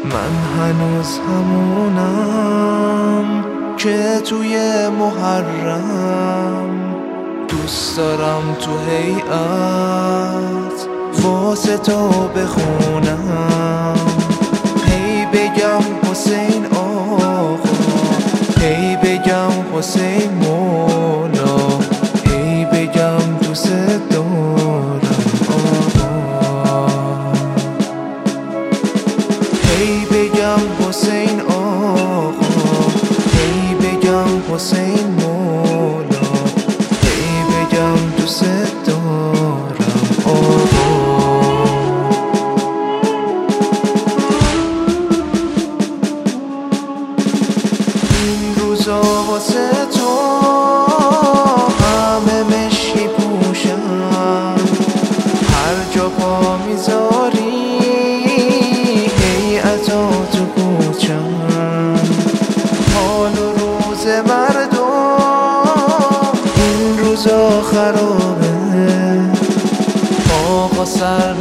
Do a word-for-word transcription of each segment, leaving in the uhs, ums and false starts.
من هنوز همونم که توی محرم دوست دارم تو هیئت واسه تو بخونم، هی بگم حسین آقا، هی بگم حسین مولا، هی بگم دوست دارم آقا، هی بگم حسین آقا، هی بگم حسین مولا، هی بگم دوست دارم آقا. این روزا واسه تو همه مشکی پوشن، هر جا پا میذاری هیئتا تو کوچن، حال و روز مردم این روزا خرابه، آقا سر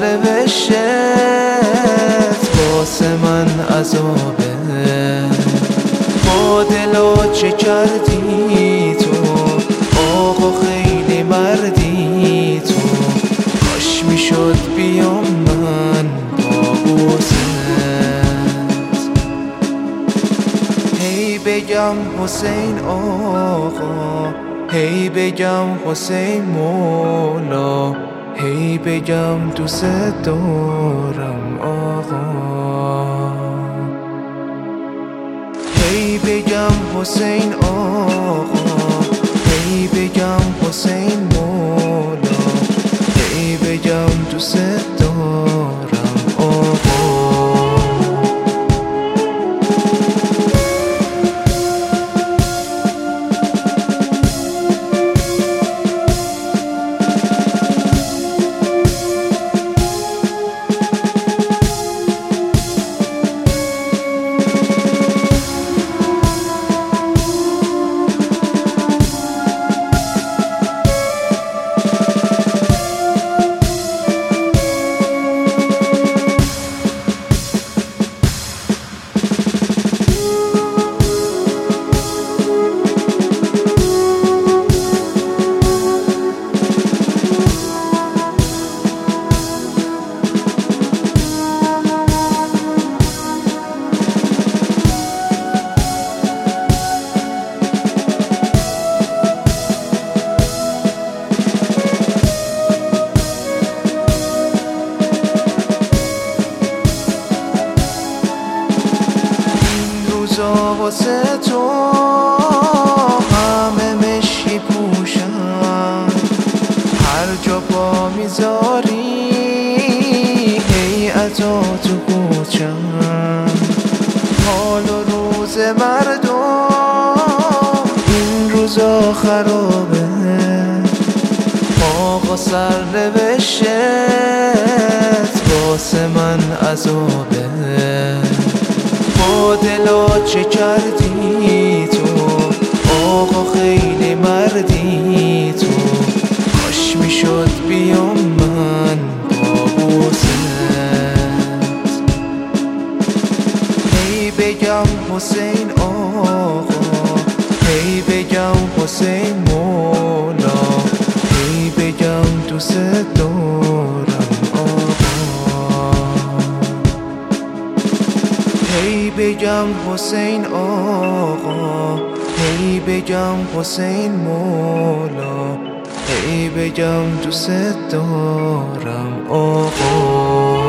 نوشتت واسه من عذابه، با دلا چه کردی تو آقا، خیلی مردی تو، کاش میشد بیام من با بوست، هی بگم حسین آقا، هی بگم حسین مولا، هی بگم دوست دارم آقا، هی بگم حسین آقا، هی بگم حسین مولا، هی بگم دوست دارم آقا. واسه تو همه مشکی پوشن، هر جا پا میذاری هیئتا تو کوچن، حال و روز مردم این روزا خرابه، آقا سر نوشتت واسه من عذابه، با دلا چه کردی تو آقا، خیلی مردی تو، کاش میشد بیام من با بوست، هی بگم حسین آقا، هی بگم حسین مولا، هی بگم دوست دارم آقا، هی بگم حسین آقا، هی بگم حسین مولا، هی بگم دوست دارم آقا.